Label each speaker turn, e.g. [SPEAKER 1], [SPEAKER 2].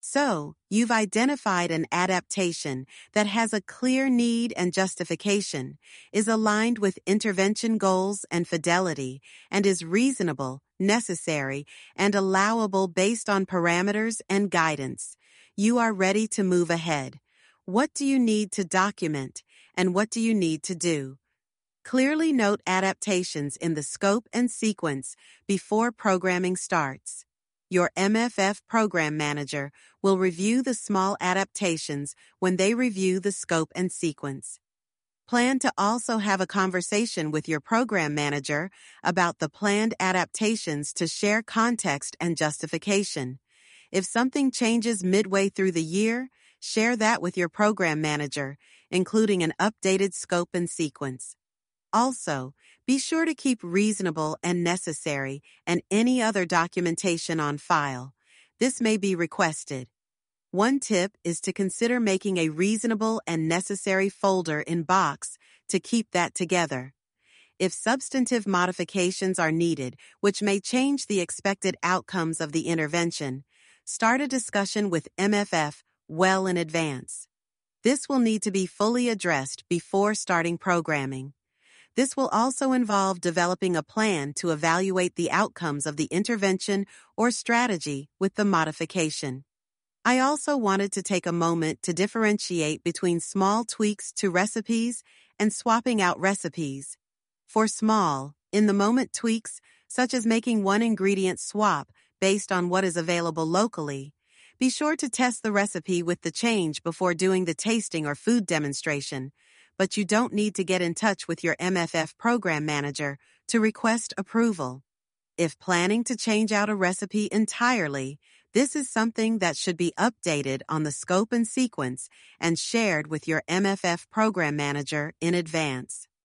[SPEAKER 1] So, you've identified an adaptation that has a clear need and justification, is aligned with intervention goals and fidelity, and is reasonable, necessary, and allowable based on parameters and guidance. You are ready to move ahead. What do you need to document, and what do you need to do? Clearly note adaptations in the scope and sequence before programming starts. Your MFF program manager will review the small adaptations when they review the scope and sequence. Plan to also have a conversation with your program manager about the planned adaptations to share context and justification. If something changes midway through the year, share that with your program manager, including an updated scope and sequence. Also, be sure to keep reasonable and necessary and any other documentation on file. This may be requested. One tip is to consider making a reasonable and necessary folder in Box to keep that together. If substantive modifications are needed, which may change the expected outcomes of the intervention, start a discussion with MFF well in advance. This will need to be fully addressed before starting programming. This will also involve developing a plan to evaluate the outcomes of the intervention or strategy with the modification. I also wanted to take a moment to differentiate between small tweaks to recipes and swapping out recipes. For small, in-the-moment tweaks, such as making one ingredient swap based on what is available locally, be sure to test the recipe with the change before doing the tasting or food demonstration, but you don't need to get in touch with your MFF program manager to request approval. If planning to change out a recipe entirely, this is something that should be updated on the scope and sequence and shared with your MFF program manager in advance.